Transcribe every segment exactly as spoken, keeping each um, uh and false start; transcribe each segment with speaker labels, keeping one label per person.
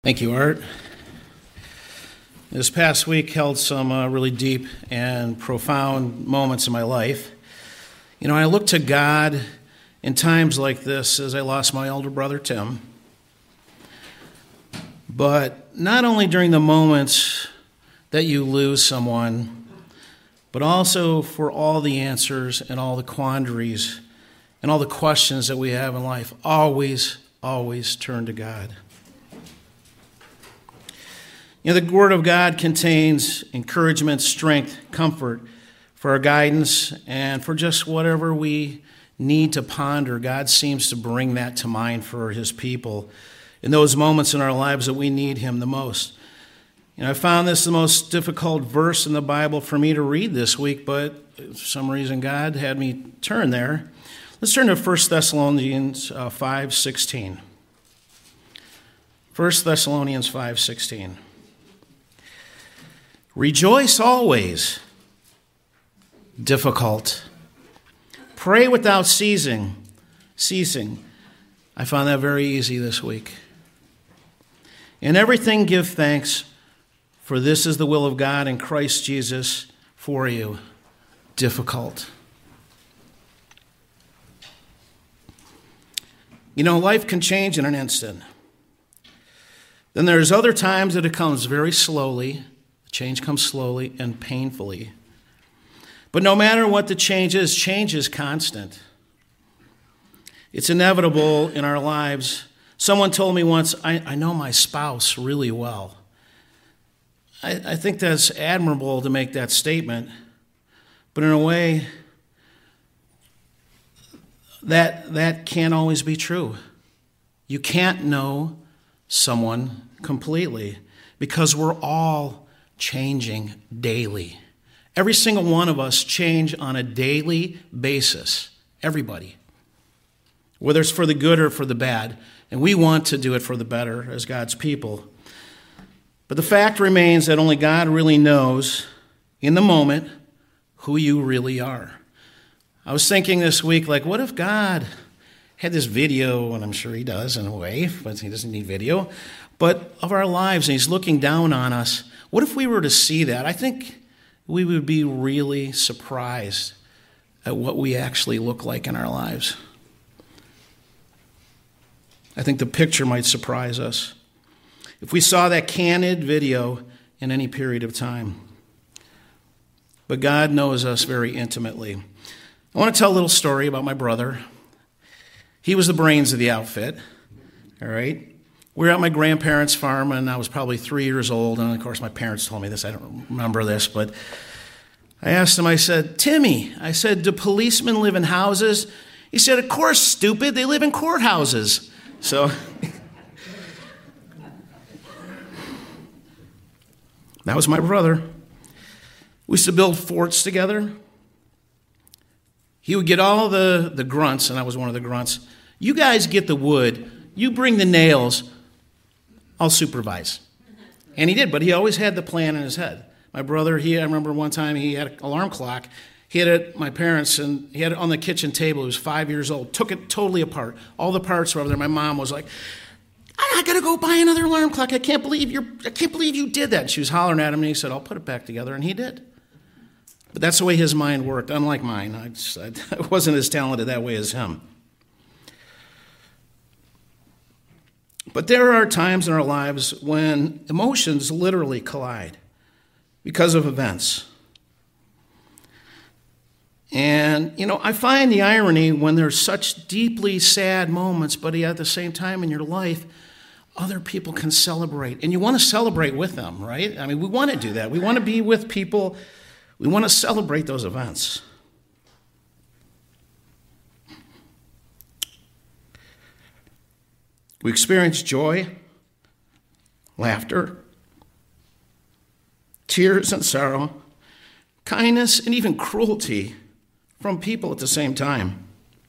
Speaker 1: Thank you, Art. This past week held some uh, really deep and profound moments in my life. You know, I look to God in times like this as I lost my older brother, Tim. But not only during the moments that you lose someone, but also for all the answers and all the quandaries and all the questions that we have in life. Always, always turn to God. You know, the Word of God contains encouragement, strength, comfort for our guidance and for just whatever we need to ponder. God seems to bring that to mind for His people in those moments in our lives that we need Him the most. You know, I found this the most difficult verse in the Bible for me to read this week, but for some reason God had me turn there. Let's turn to First Thessalonians uh, five sixteen. First Thessalonians five sixteen. Rejoice always. Difficult. Pray without ceasing. Ceasing. I found that very easy this week. In everything give thanks, for this is the will of God in Christ Jesus for you. Difficult. You know, life can change in an instant. Then there's other times that it comes very slowly. Change comes slowly and painfully. But no matter what the change is, change is constant. It's inevitable in our lives. Someone told me once, I, I know my spouse really well. I, I think that's admirable to make that statement. But in a way, that, that can't always be true. You can't know someone completely because we're all changing daily. Every single one of us change on a daily basis. Everybody. Whether it's for the good or for the bad. And we want to do it for the better as God's people. But the fact remains that only God really knows in the moment who you really are. I was thinking this week, like, what if God had this video, and I'm sure He does in a way, but He doesn't need video, but of our lives, and He's looking down on us. What if we were to see that? I think we would be really surprised at what we actually look like in our lives. I think the picture might surprise us if we saw that candid video in any period of time. But God knows us very intimately. I want to tell a little story about my brother. He was the brains of the outfit, all right? We were at my grandparents' farm, and I was probably three years old, and of course my parents told me this. I don't remember this, but I asked him, I said, Timmy, I said, do policemen live in houses? He said, of course, stupid, they live in courthouses. So, that was my brother. We used to build forts together. He would get all the, the grunts, and I was one of the grunts. You guys get the wood, you bring the nails, I'll supervise. And he did, but he always had the plan in his head. My brother, he, I remember one time he had an alarm clock. He had it, my parents, and he had it on the kitchen table. He was five years old, took it totally apart. All the parts were over there. My mom was like, I gotta go buy another alarm clock. I can't believe you're, I can't believe you did that. And she was hollering at him, and he said, I'll put it back together, and he did. But that's the way his mind worked, unlike mine. I, just, I wasn't as talented that way as him. But there are times in our lives when emotions literally collide because of events. And, you know, I find the irony when there's such deeply sad moments, but at the same time in your life, other people can celebrate. And you want to celebrate with them, right? I mean, we want to do that. We want to be with people. We want to celebrate those events. We experience joy, laughter, tears and sorrow, kindness and even cruelty from people at the same time.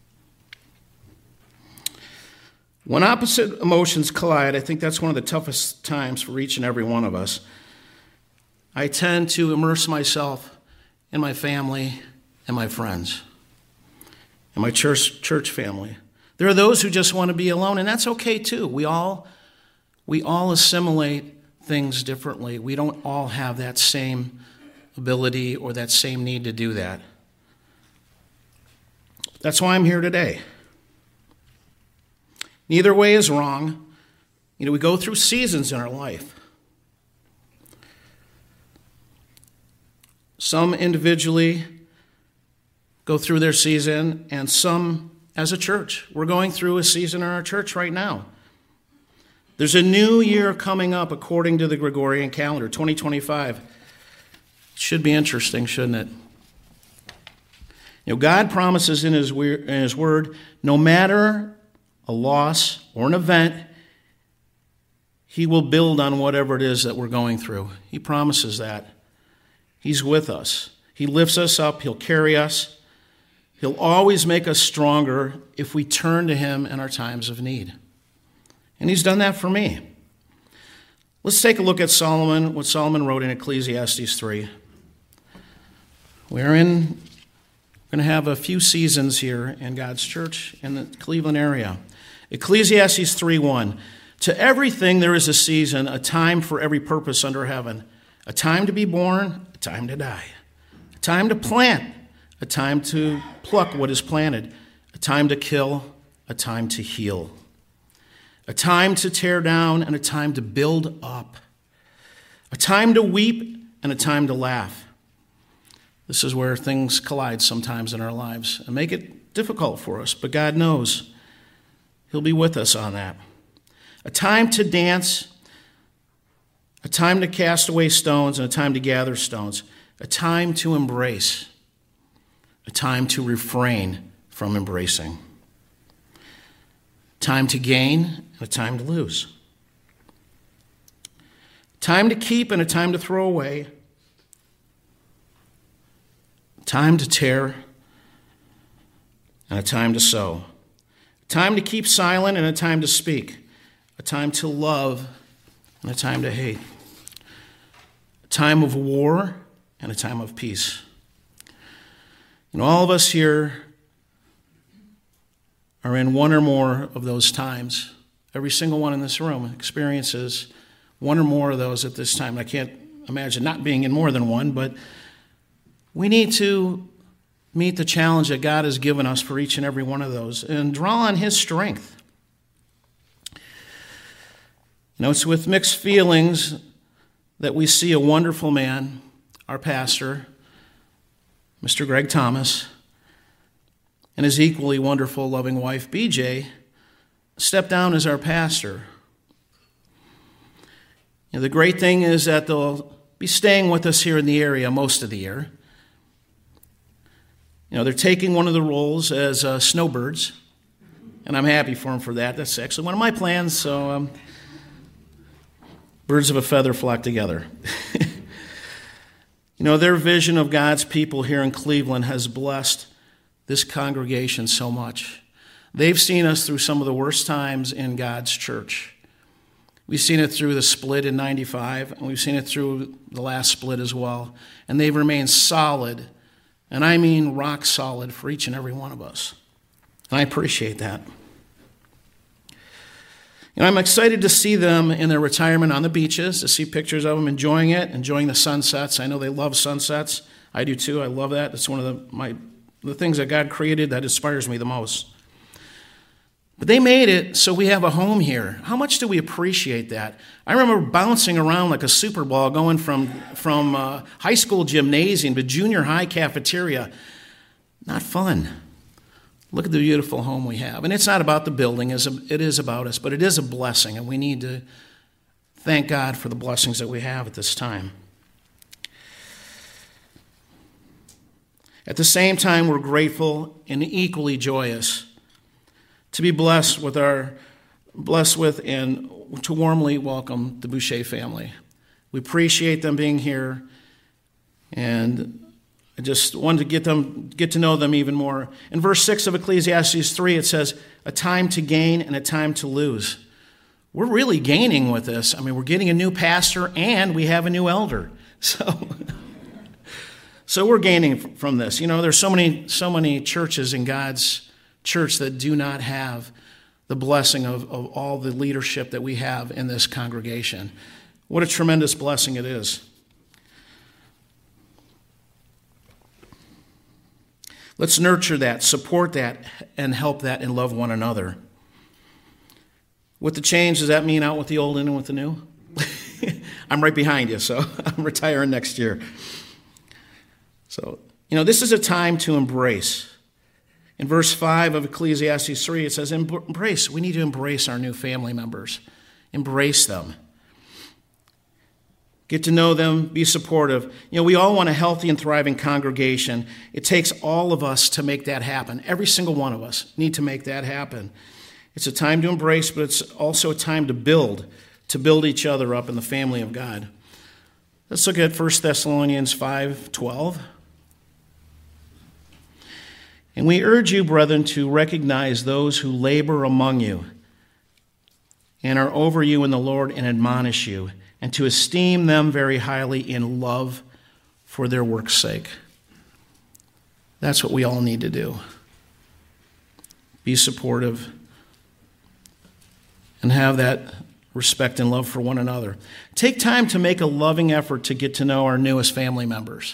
Speaker 1: When opposite emotions collide, I think that's one of the toughest times for each and every one of us. I tend to immerse myself in my family and my friends and my church church family. There are those who just want to be alone, and that's okay too. We all We all assimilate things differently. We don't all have that same ability or that same need to do that. That's why I'm here today. Neither way is wrong. You know, we go through seasons in our life. Some individually go through their season, and some as a church. We're going through a season in our church right now. There's a new year coming up according to the Gregorian calendar, twenty twenty-five. Should be interesting, shouldn't it? You know, God promises in his, in his word, no matter a loss or an event, he will build on whatever it is that we're going through. He promises that. He's with us. He lifts us up. He'll carry us. He'll always make us stronger if we turn to him in our times of need. And he's done that for me. Let's take a look at Solomon, what Solomon wrote in Ecclesiastes three. We're in, going to have a few seasons here in God's church in the Cleveland area. Ecclesiastes three one. To everything there is a season, a time for every purpose under heaven. A time to be born, a time to die. A time to plant, a time to pluck what is planted. A time to kill, a time to heal. A time to tear down and a time to build up. A time to weep and a time to laugh. This is where things collide sometimes in our lives and make it difficult for us, but God knows. He'll be with us on that. A time to dance, a time to cast away stones, and a time to gather stones. A time to embrace, a time to refrain from embracing. Time to gain, and a time to lose. Time to keep and a time to throw away. Time to tear and a time to sow. Time to keep silent and a time to speak. A time to love and a time to hate. A time of war and a time of peace. And all of us here are in one or more of those times. Every single one in this room experiences one or more of those at this time. I can't imagine not being in more than one, but we need to meet the challenge that God has given us for each and every one of those and draw on his strength. You know, it's with mixed feelings that we see a wonderful man, our pastor, Mister Greg Thomas, and his equally wonderful, loving wife, B J, step down as our pastor. You know, the great thing is that they'll be staying with us here in the area most of the year. You know, they're taking one of the roles as uh, snowbirds, and I'm happy for them for that. That's actually one of my plans, so um, birds of a feather flock together. You know, their vision of God's people here in Cleveland has blessed this congregation so much. They've seen us through some of the worst times in God's church. We've seen it through the split in ninety-five, and we've seen it through the last split as well. And they've remained solid, and I mean rock solid for each and every one of us. And I appreciate that. And I'm excited to see them in their retirement on the beaches, to see pictures of them enjoying it, enjoying the sunsets. I know they love sunsets. I do too. I love that. It's one of the, my, the things that God created that inspires me the most. But they made it so we have a home here. How much do we appreciate that? I remember bouncing around like a super ball, going from, from uh, high school gymnasium to junior high cafeteria. Not fun. Look at the beautiful home we have. And it's not about the building, it is about us, but it is a blessing, and we need to thank God for the blessings that we have at this time. At the same time, we're grateful and equally joyous to be blessed with our blessed with and to warmly welcome the Boucher family. We appreciate them being here, and I just wanted to get them get to know them even more. In verse six of Ecclesiastes three, it says, a time to gain and a time to lose. We're really gaining with this. I mean, we're getting a new pastor and we have a new elder. So, so we're gaining from this. You know, there's so many, so many churches in God's church that do not have the blessing of, of all the leadership that we have in this congregation. What a tremendous blessing it is. Let's nurture that, support that, and help that and love one another. With the change, does that mean out with the old and in with the new? I'm right behind you, so I'm retiring next year. So, you know, this is a time to embrace. In verse five of Ecclesiastes three, it says, embrace. We need to embrace our new family members. Embrace them. Get to know them, be supportive. You know, we all want a healthy and thriving congregation. It takes all of us to make that happen. Every single one of us need to make that happen. It's a time to embrace, but it's also a time to build, to build each other up in the family of God. Let's look at First Thessalonians five twelve. And we urge you, brethren, to recognize those who labor among you and are over you in the Lord and admonish you, and to esteem them very highly in love for their work's sake. That's what we all need to do. Be supportive and have that respect and love for one another. Take time to make a loving effort to get to know our newest family members.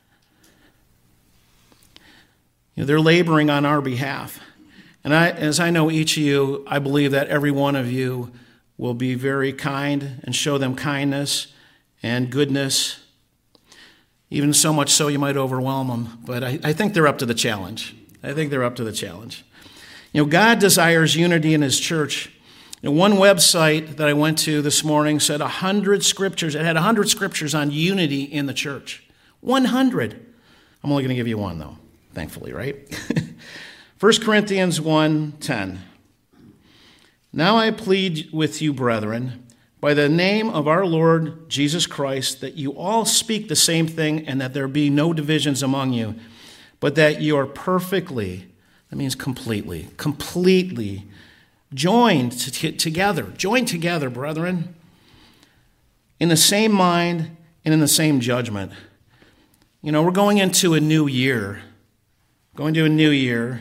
Speaker 1: You know, they're laboring on our behalf. And I, as I know each of you, I believe that every one of you will be very kind and show them kindness and goodness, even so much so you might overwhelm them. But I, I think they're up to the challenge. I think they're up to the challenge. You know, God desires unity in his church. You know, one website that I went to this morning said one hundred scriptures. It had one hundred scriptures on unity in the church. one hundred. I'm only going to give you one, though, thankfully, right? First Corinthians one ten. Now I plead with you, brethren, by the name of our Lord Jesus Christ, that you all speak the same thing and that there be no divisions among you, but that you are perfectly, that means completely, completely joined t- together, joined together, brethren, in the same mind and in the same judgment. You know, we're going into a new year, going to a new year.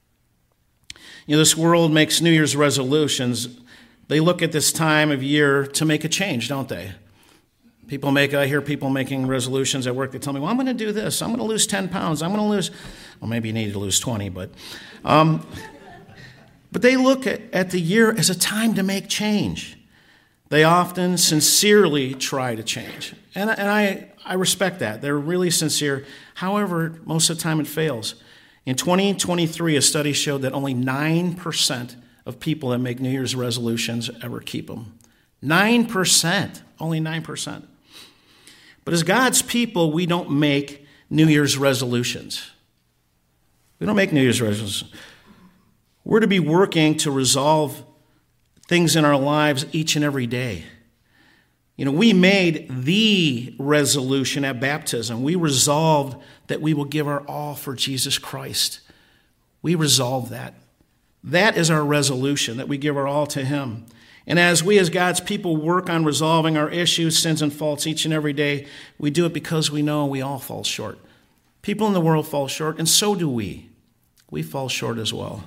Speaker 1: You know, this world makes New Year's resolutions. They look at this time of year to make a change, don't they? People make, I hear people making resolutions at work. They tell me, well, I'm going to do this. I'm going to lose ten pounds. I'm going to lose, well, maybe you need to lose twenty, but, um, but they look at, at the year as a time to make change. They often sincerely try to change. And, and I, I respect that. They're really sincere. However, most of the time it fails. In twenty twenty-three, a study showed that only nine percent of people that make New Year's resolutions ever keep them. nine percent, only nine percent. But as God's people, we don't make New Year's resolutions. We don't make New Year's resolutions. We're to be working to resolve things in our lives each and every day. You know, we made the resolution at baptism. We resolved that we will give our all for Jesus Christ. We resolved that. That is our resolution, that we give our all to him. And as we as God's people work on resolving our issues, sins, and faults each and every day, we do it because we know we all fall short. People in the world fall short, and so do we. We fall short as well.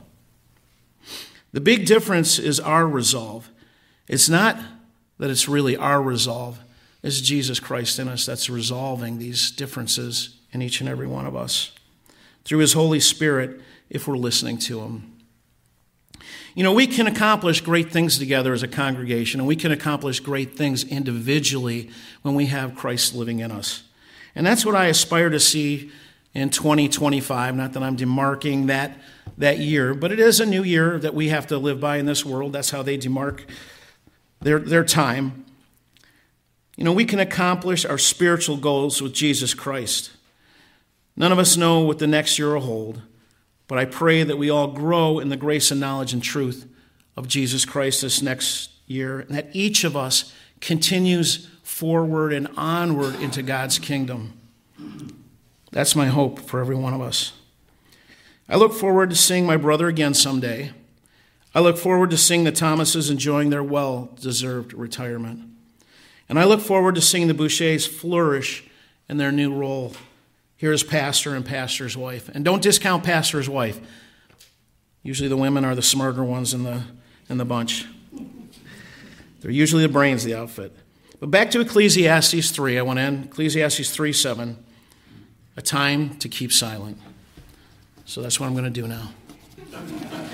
Speaker 1: The big difference is our resolve. It's not that it's really our resolve. It's Jesus Christ in us that's resolving these differences in each and every one of us through his Holy Spirit if we're listening to him. You know, we can accomplish great things together as a congregation, and we can accomplish great things individually when we have Christ living in us. And that's what I aspire to see in twenty twenty-five. Not that I'm demarking that, that year, but it is a new year that we have to live by in this world. That's how they demark their, their time. You know, we can accomplish our spiritual goals with Jesus Christ. None of us know what the next year will hold, but I pray that we all grow in the grace and knowledge and truth of Jesus Christ this next year, and that each of us continues forward and onward into God's kingdom. That's my hope for every one of us. I look forward to seeing my brother again someday. I look forward to seeing the Thomases enjoying their well-deserved retirement. And I look forward to seeing the Bouchers flourish in their new role here as pastor and pastor's wife. And don't discount pastor's wife. Usually the women are the smarter ones in the in the bunch. They're usually the brains of the outfit. But back to Ecclesiastes three. I want to end Ecclesiastes three seven. A time to keep silent. So that's what I'm going to do now.